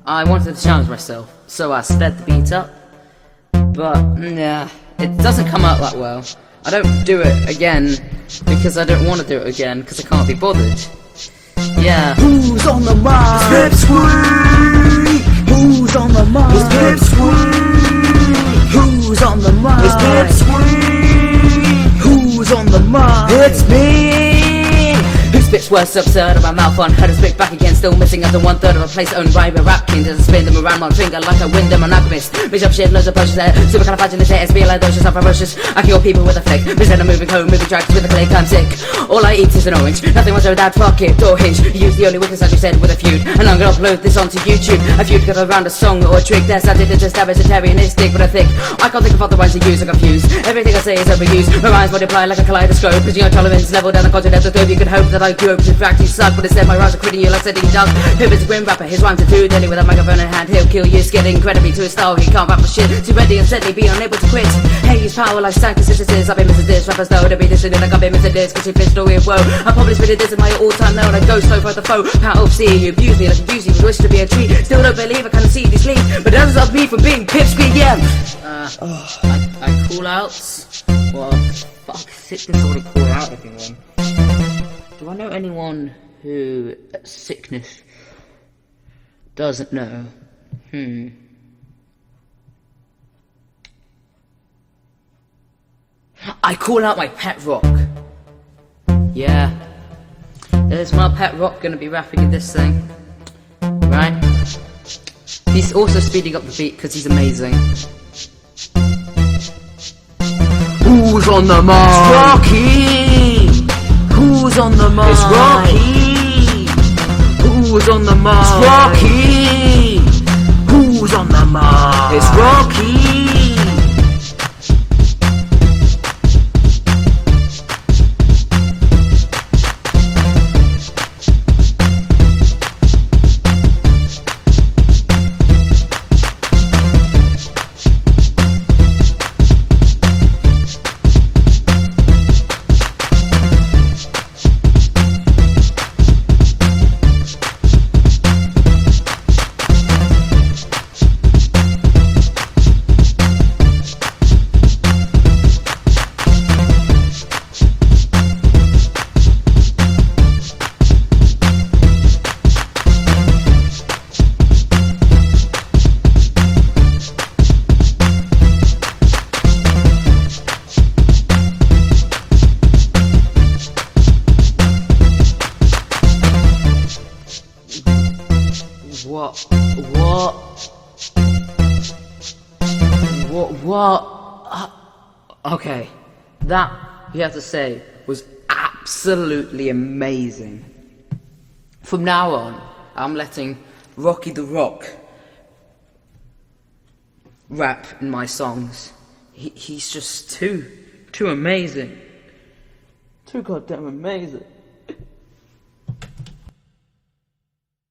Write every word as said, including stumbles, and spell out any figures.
I wanted to challenge myself, so I sped the beat up. But, nah, it doesn't come out that well. I don't do it again, because I don't want to do it again, because I can't be bothered. Yeah. Who's on the mic? Pipsqueak. Who's on the mic? It's Pipsqueak. Who's on the mic? It's Pipsqueak. Who's on the mic? It's me. Who spits words absurd of my mouth on her to spit back again, still missing under one third of a place owned by a rap king. Doesn't spin them around one finger like a wind monogamist. Bitch up shit, loads of potions there. Super kind of fudging the S B like those, I'm ferocious. I kill people with a flick. Instead of moving home, moving tracks with a click, I'm sick. All I eat is an orange. Nothing much of that, fuck it, door hinge. You use the only weakness as you said with a feud. And I'm gonna upload this onto YouTube. A feud got around a song or a trick. That's I did it just have vegetarianistic, but I think I can't think of other ones to use, I'm confused. Everything I say is overused. My rhymes multiply like a kaleidoscope. Pushing your tolerance level down the continental globe. You could hope that I cope. In fact, you suck, but instead my rhymes are critting you like setting down. Who is a grim rapper? His rhymes are too deadly. With a microphone in hand, he'll kill you. Scared incredibly to his style, he can't rap for shit. Too ready and steadily, be unable to quit. Hey, his power like stank consistencies. I've been missing this. Rappers know to be dissing like I've been missing this. Cause you bitch story of woe. I probably spitted this in my all-time now. And I go slow for the foe. Power of seeing you abuse me like abuse you. Wish to be a treat. Still don't believe I can see these leaves. But that doesn't stop me from being Pipsqueak, yeah. Uh, oh. I, I call outs. Well, fuck, sickness already call out everyone. Do I know anyone who sickness doesn't know? Hmm. I call out my pet rock. Yeah. There's my pet rock gonna be rapping in this thing. Right? He's also speeding up the beat because he's amazing. Who's on the mic? It's Rocky! Who's on the mic? It's Rocky! Who's on the mic? It's Rocky! Who's on the mic? It's Rocky! What? What? What? What? Uh, okay, that, you have to say, was absolutely amazing. From now on, I'm letting Rocky the Rock rap in my songs. He, he's just too, too amazing. Too goddamn amazing.